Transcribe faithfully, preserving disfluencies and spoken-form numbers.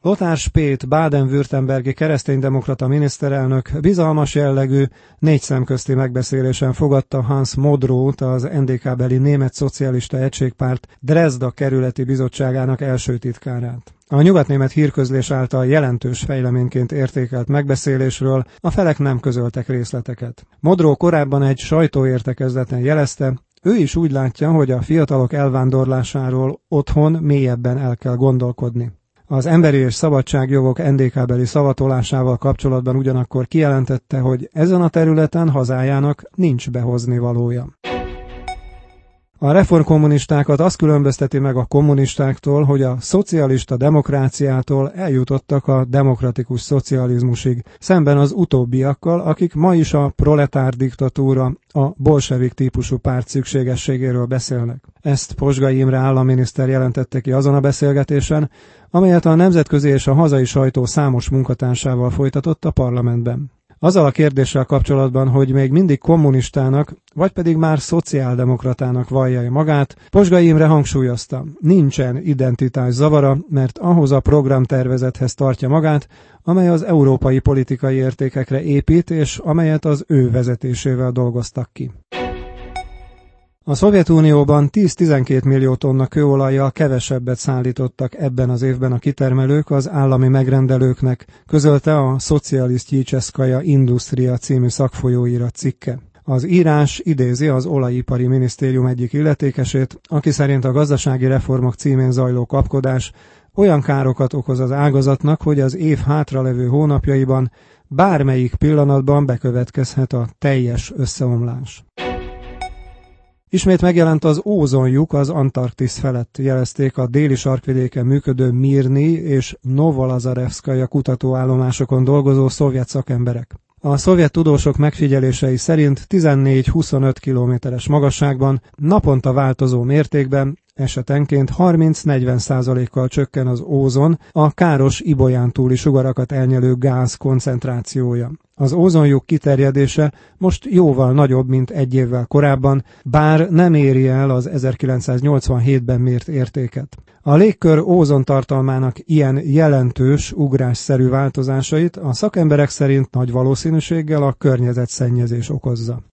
Lothar Späth baden-württembergi kereszténydemokrata miniszterelnök bizalmas jellegű, négy szemközti megbeszélésen fogadta Hans Modroth, az en dé ká-beli Német Szocialista Egységpárt Dresda kerületi bizottságának első titkárát. A nyugatnémet hírközlés által jelentős fejleményként értékelt megbeszélésről a felek nem közöltek részleteket. Modroth korábban egy sajtóértekezleten jelezte, ő is úgy látja, hogy a fiatalok elvándorlásáról otthon mélyebben el kell gondolkodni. Az emberi és szabadságjogok en dé ká-beli szavatolásával kapcsolatban ugyanakkor kijelentette, hogy ezen a területen hazájának nincs behozni valója. A reformkommunistákat azt különbözteti meg a kommunistáktól, hogy a szocialista demokráciától eljutottak a demokratikus szocializmusig, szemben az utóbbiakkal, akik ma is a proletár diktatúra, a bolsevik típusú párt szükségességéről beszélnek. Ezt Posgai Imre államminiszter jelentette ki azon a beszélgetésen, amelyet a nemzetközi és a hazai sajtó számos munkatársával folytatott a parlamentben. Azzal a kérdéssel kapcsolatban, hogy még mindig kommunistának, vagy pedig már szociáldemokratának vallja magát, Posgai Imre hangsúlyozta, nincsen identitás zavara, mert ahhoz a programtervezethez tartja magát, amely az európai politikai értékekre épít, és amelyet az ő vezetésével dolgoztak ki. A Szovjetunióban tíz-tizenkét millió tonna kőolajjal kevesebbet szállítottak ebben az évben a kitermelők az állami megrendelőknek, közölte a Szocialisztjicseskaja Industria című szakfolyóirat cikke. Az írás idézi az olajipari minisztérium egyik illetékesét, aki szerint a gazdasági reformok címén zajló kapkodás olyan károkat okoz az ágazatnak, hogy az év hátralevő hónapjaiban bármelyik pillanatban bekövetkezhet a teljes összeomlás. Ismét megjelent az ózonlyuk az Antarktisz felett, jelezték a déli sarkvidéken működő Mirni és Novolazarevszkaja kutatóállomásokon dolgozó szovjet szakemberek. A szovjet tudósok megfigyelései szerint tizennégy-huszonöt kilométeres magasságban, naponta változó mértékben, esetenként harminc-negyven százalékkal csökken az ózon, a káros ibolyán túli sugarakat elnyelő gáz koncentrációja. Az ózonlyuk kiterjedése most jóval nagyobb, mint egy évvel korábban, bár nem éri el az ezerkilencszáznyolcvanhétben mért értéket. A légkör ózontartalmának ilyen jelentős, ugrásszerű változásait a szakemberek szerint nagy valószínűséggel a környezetszennyezés okozza.